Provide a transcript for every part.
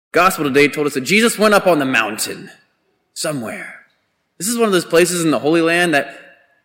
Gospel today told us that Jesus went up on the mountain somewhere. This is one of those places in the Holy Land that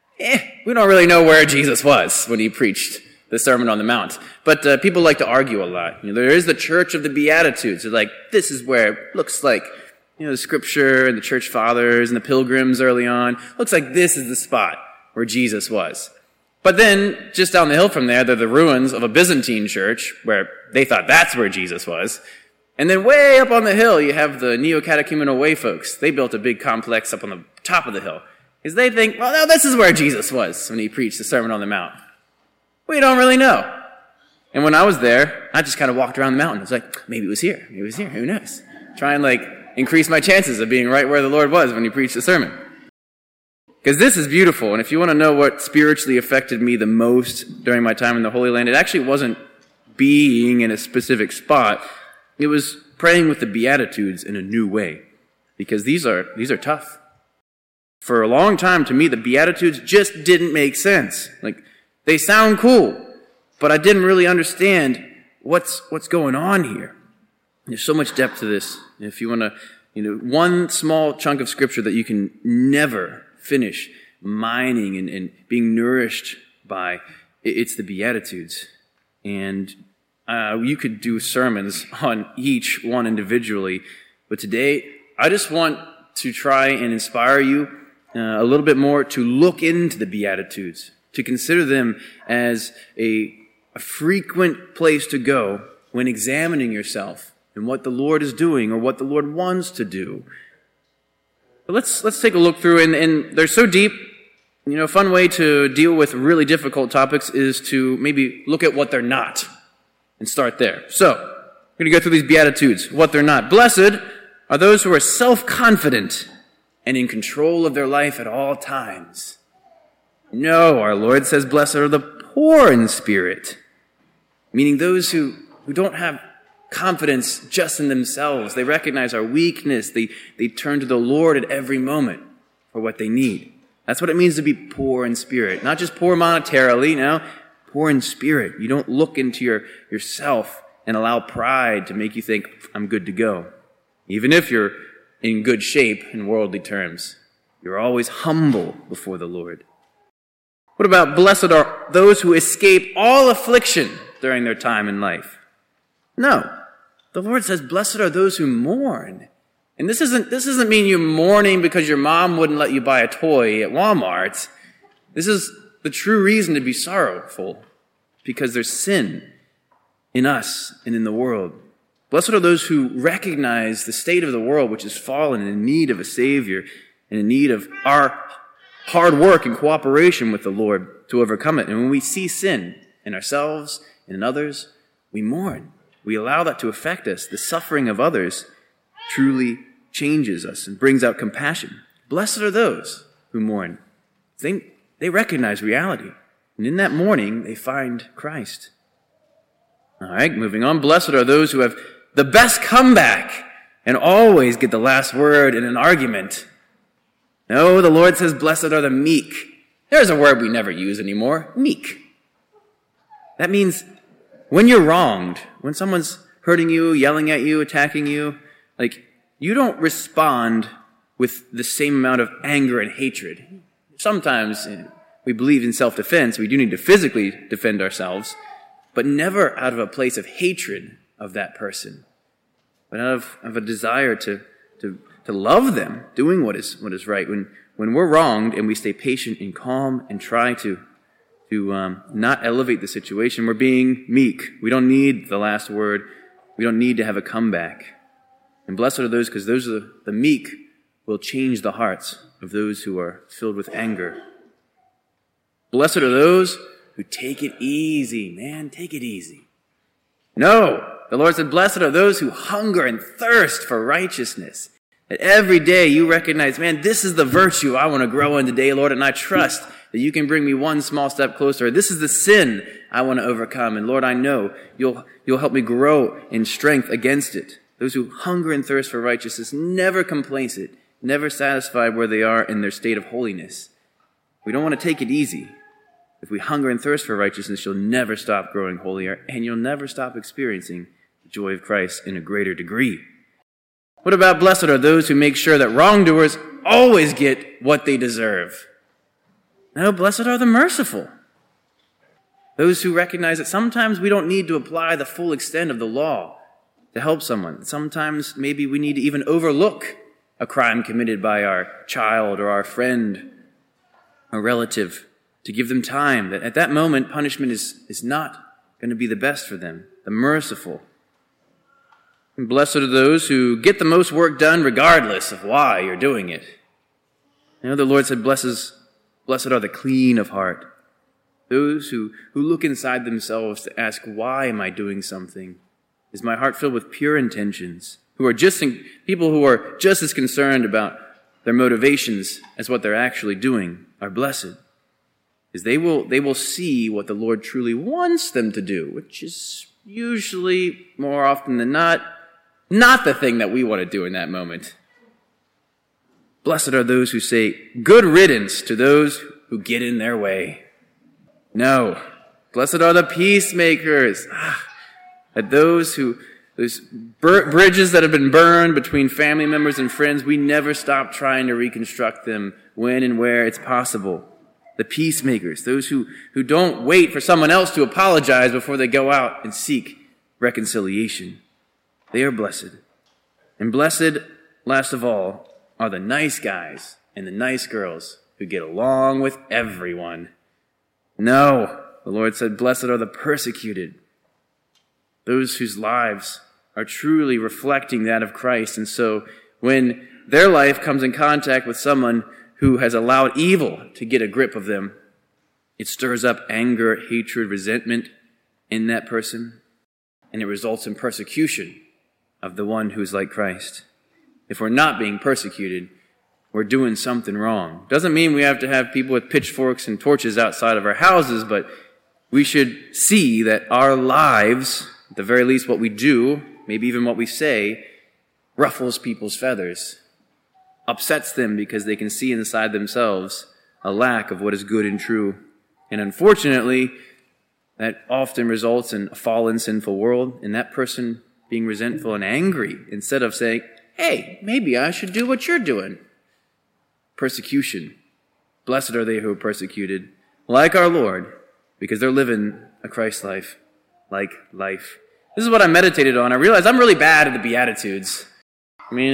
we don't really know where Jesus was when he preached the Sermon on the Mount. But people like to argue a lot. There is the Church of the Beatitudes. They're like, this is where it looks like, the Scripture and the church fathers and the pilgrims early on. Looks like this is the spot where Jesus was. But then, just down the hill from there, there are the ruins of a Byzantine church where they thought that's where Jesus was. And then way up on the hill, you have the Neo-Catechumenal Way folks. They built a big complex up on the top of the hill. Because they think, well, no, this is where Jesus was when he preached the Sermon on the Mount. We don't really know. And when I was there, I just kind of walked around the mountain. I was like, maybe it was here. Maybe it was here. Who knows? Try and increase my chances of being right where the Lord was when he preached the sermon. Because this is beautiful. And if you want to know what spiritually affected me the most during my time in the Holy Land, it actually wasn't being in a specific spot. It was praying with the Beatitudes in a new way. Because these are tough. For a long time, to me, the Beatitudes just didn't make sense. They sound cool, but I didn't really understand what's going on here. There's so much depth to this. If you want to, one small chunk of Scripture that you can never finish mining and being nourished by, it's the Beatitudes. And you could do sermons on each one individually, but today I just want to try and inspire you a little bit more to look into the Beatitudes, to consider them as a frequent place to go when examining yourself and what the Lord is doing or what the Lord wants to do. But let's take a look through, and they're so deep. A fun way to deal with really difficult topics is to maybe look at what they're not and start there. So, we're going to go through these Beatitudes, what they're not. Blessed are those who are self-confident and in control of their life at all times. No, our Lord says, blessed are the poor in spirit, meaning those who don't have confidence just in themselves. They recognize our weakness. They turn to the Lord at every moment for what they need. That's what it means to be poor in spirit. Not just poor monetarily, no, poor in spirit. You don't look into yourself and allow pride to make you think, I'm good to go. Even if you're in good shape in worldly terms, you're always humble before the Lord. What about blessed are those who escape all affliction during their time in life? No. The Lord says, blessed are those who mourn. And this doesn't mean you're mourning because your mom wouldn't let you buy a toy at Walmart. This is the true reason to be sorrowful, because there's sin in us and in the world. Blessed are those who recognize the state of the world, which is fallen and in need of a Savior and in need of our hard work and cooperation with the Lord to overcome it. And when we see sin in ourselves and in others, we mourn. We allow that to affect us. The suffering of others truly changes us and brings out compassion. Blessed are those who mourn. They recognize reality. And in that mourning, they find Christ. All right, moving on. Blessed are those who have the best comeback and always get the last word in an argument. No, the Lord says, blessed are the meek. There's a word we never use anymore, meek. That means when you're wronged, when someone's hurting you, yelling at you, attacking you, you don't respond with the same amount of anger and hatred. Sometimes we believe in self-defense. We do need to physically defend ourselves, but never out of a place of hatred of that person, but out of a desire to love them, doing what is right. When we're wronged and we stay patient and calm and try to not elevate the situation, we're being meek. We don't need the last word. We don't need to have a comeback. And blessed are those, because those are the meek will change the hearts of those who are filled with anger. Blessed are those who take it easy. Man, take it easy. No, the Lord said, blessed are those who hunger and thirst for righteousness. That every day you recognize, man, this is the virtue I want to grow in today, Lord, and I trust that you can bring me one small step closer. This is the sin I want to overcome, and Lord, I know you'll help me grow in strength against it. Those who hunger and thirst for righteousness, never complacent, never satisfied where they are in their state of holiness. We don't want to take it easy. If we hunger and thirst for righteousness, you'll never stop growing holier, and you'll never stop experiencing the joy of Christ in a greater degree. What about blessed are those who make sure that wrongdoers always get what they deserve? No, blessed are the merciful. Those who recognize that sometimes we don't need to apply the full extent of the law to help someone. Sometimes maybe we need to even overlook a crime committed by our child or our friend or relative to give them time. That at that moment, punishment is not going to be the best for them. The merciful. And blessed are those who get the most work done regardless of why you're doing it. The Lord said, blessed are the clean of heart. Those who look inside themselves to ask, why am I doing something? Is my heart filled with pure intentions? People who are just as concerned about their motivations as what they're actually doing are blessed. Because they will see what the Lord truly wants them to do, which is usually, more often than not the thing that we want to do in that moment. Blessed are those who say, good riddance to those who get in their way. No, blessed are the peacemakers. Those bridges that have been burned between family members and friends, we never stop trying to reconstruct them when and where it's possible. The peacemakers, those who don't wait for someone else to apologize before they go out and seek reconciliation. They are blessed. And blessed, last of all, are the nice guys and the nice girls who get along with everyone. No, the Lord said, blessed are the persecuted, those whose lives are truly reflecting that of Christ. And so when their life comes in contact with someone who has allowed evil to get a grip of them, it stirs up anger, hatred, resentment in that person, and it results in persecution of the one who's like Christ. If we're not being persecuted, we're doing something wrong. Doesn't mean we have to have people with pitchforks and torches outside of our houses, but we should see that our lives, at the very least what we do, maybe even what we say, ruffles people's feathers, upsets them because they can see inside themselves a lack of what is good and true. And unfortunately, that often results in a fallen, sinful world, and that person being resentful and angry instead of saying, hey, maybe I should do what you're doing. Persecution. Blessed are they who are persecuted, like our Lord, because they're living a Christ life, like life. This is what I meditated on. I realized I'm really bad at the Beatitudes. I mean,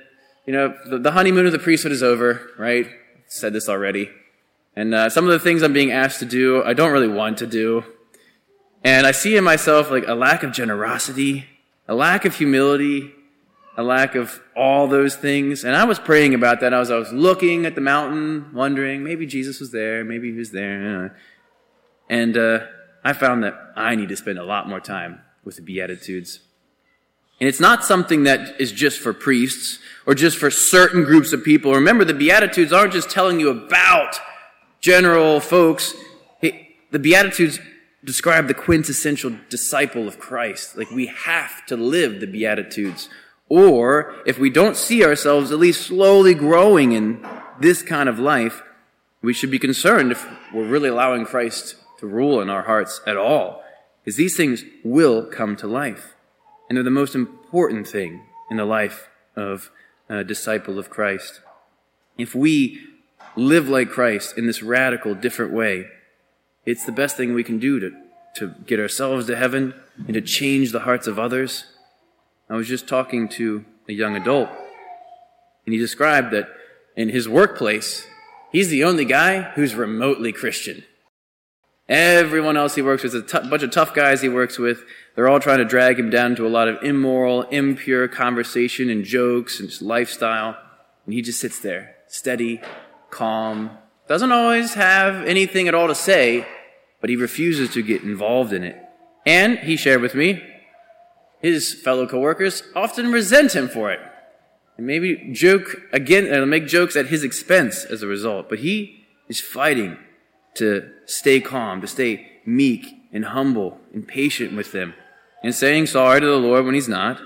the honeymoon of the priesthood is over, right? I've said this already. And some of the things I'm being asked to do, I don't really want to do. And I see in myself like a lack of generosity, a lack of humility, a lack of all those things. And I was praying about that. I was looking at the mountain, wondering, maybe Jesus was there, maybe he was there. And I found that I need to spend a lot more time with the Beatitudes. And it's not something that is just for priests or just for certain groups of people. Remember, the Beatitudes aren't just telling you about general folks. The Beatitudes describe the quintessential disciple of Christ. Like, we have to live the Beatitudes. Or, if we don't see ourselves at least slowly growing in this kind of life, we should be concerned if we're really allowing Christ to rule in our hearts at all. Because these things will come to life. And they're the most important thing in the life of a disciple of Christ. If we live like Christ in this radical, different way, it's the best thing we can do to get ourselves to heaven and to change the hearts of others. I was just talking to a young adult, and he described that in his workplace, he's the only guy who's remotely Christian. Everyone else he works with, a bunch of tough guys he works with, they're all trying to drag him down to a lot of immoral, impure conversation and jokes and just lifestyle. And he just sits there, steady, calm, doesn't always have anything at all to say, but he refuses to get involved in it. And he shared with me, his fellow coworkers often resent him for it. And maybe make jokes at his expense as a result. But he is fighting to stay calm, to stay meek and humble and patient with them, and saying sorry to the Lord when he's not.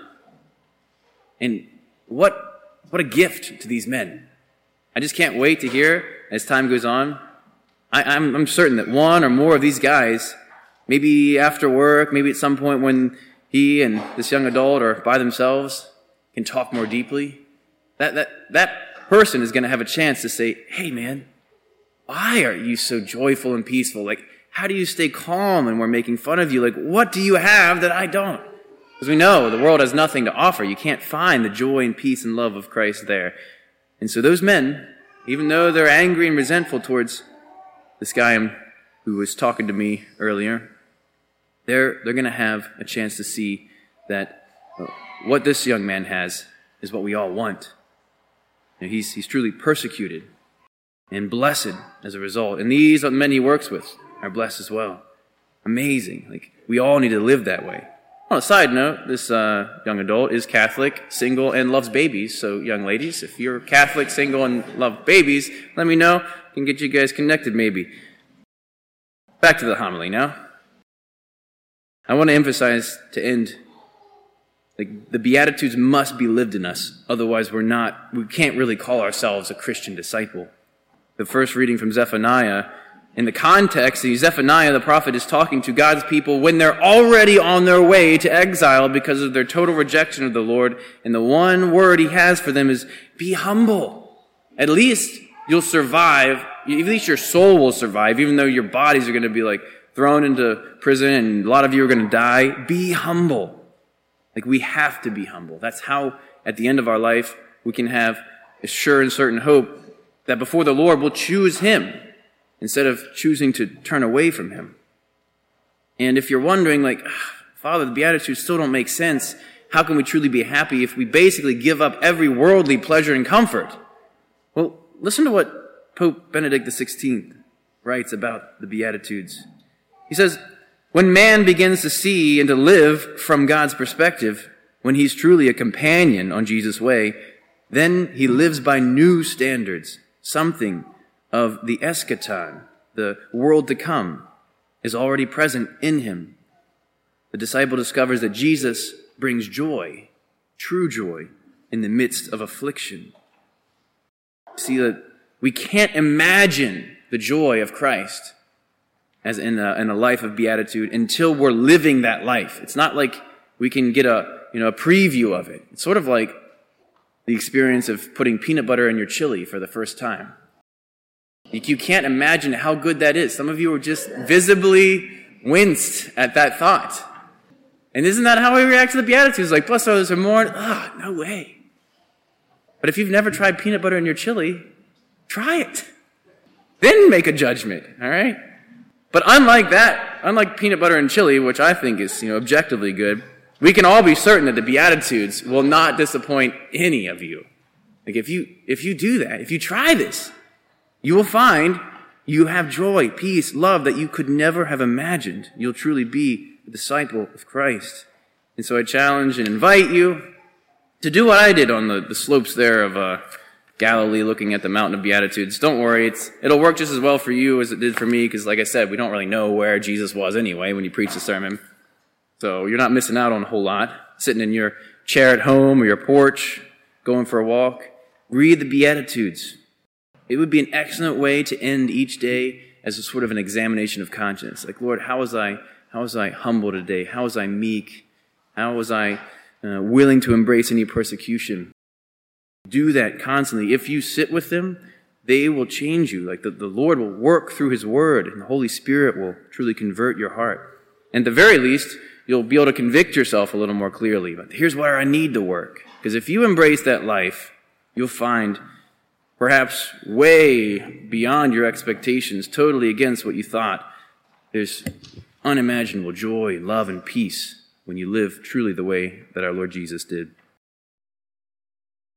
And what a gift to these men. I just can't wait to hear, as time goes on, I'm certain that one or more of these guys, maybe after work, maybe at some point when he and this young adult are by themselves, can talk more deeply, that person is going to have a chance to say, hey man, why are you so joyful and peaceful? Like, how do you stay calm when we're making fun of you? Like, what do you have that I don't? Because we know the world has nothing to offer. You can't find the joy and peace and love of Christ there. And so those men, even though they're angry and resentful towards this guy who was talking to me earlier, they're going to have a chance to see that what this young man has is what we all want. He's truly persecuted and blessed as a result. And these men he works with are blessed as well. Amazing. Like, we all need to live that way. On a side note, this young adult is Catholic, single, and loves babies. So, young ladies, if you're Catholic, single, and love babies, let me know. I can get you guys connected maybe. Back to the homily now. I want to emphasize to end, like, the Beatitudes must be lived in us. Otherwise, we can't really call ourselves a Christian disciple. The first reading from Zephaniah, in the context, Zephaniah, the prophet, is talking to God's people when they're already on their way to exile because of their total rejection of the Lord. And the one word he has for them is, be humble. At least you'll survive. At least your soul will survive, even though your bodies are going to be like thrown into prison and a lot of you are going to die. Be humble. Like, we have to be humble. That's how, at the end of our life, we can have a sure and certain hope that before the Lord we'll choose him instead of choosing to turn away from him. And if you're wondering, like, Father, the Beatitudes still don't make sense, how can we truly be happy if we basically give up every worldly pleasure and comfort? Well, listen to what Pope Benedict XVI writes about the Beatitudes. He says, when man begins to see and to live from God's perspective, when he's truly a companion on Jesus' way, then he lives by new standards. Something of the eschaton, the world to come, is already present in him. The disciple discovers that Jesus brings joy, true joy, in the midst of affliction. See, that we can't imagine the joy of Christ as in a life of beatitude until we're living that life. It's not like we can get a preview of it. It's sort of like the experience of putting peanut butter in your chili for the first time. You can't imagine how good that is. Some of you are just visibly winced at that thought. And isn't that how we react to the Beatitudes? Like, blessed are those who mourn. No way. But if you've never tried peanut butter in your chili, try it. Then make a judgment, all right? But unlike peanut butter and chili, which I think is, objectively good, we can all be certain that the Beatitudes will not disappoint any of you. Like, if you do that, if you try this, you will find you have joy, peace, love that you could never have imagined. You'll truly be a disciple of Christ. And so I challenge and invite you to do what I did on the slopes there of Galilee, looking at the Mountain of Beatitudes. Don't worry, it'll work just as well for you as it did for me, because like I said, we don't really know where Jesus was anyway when you preach the sermon. So you're not missing out on a whole lot. Sitting in your chair at home or your porch, going for a walk, read the Beatitudes. It would be an excellent way to end each day as a sort of an examination of conscience. Like, Lord, how was I humble today? How was I meek? How was I willing to embrace any persecution? Do that constantly. If you sit with them, they will change you. Like, the Lord will work through his word, and the Holy Spirit will truly convert your heart. And at the very least, you'll be able to convict yourself a little more clearly. But here's where I need to work. Because if you embrace that life, you'll find, perhaps way beyond your expectations, totally against what you thought, there's unimaginable joy, love, and peace when you live truly the way that our Lord Jesus did.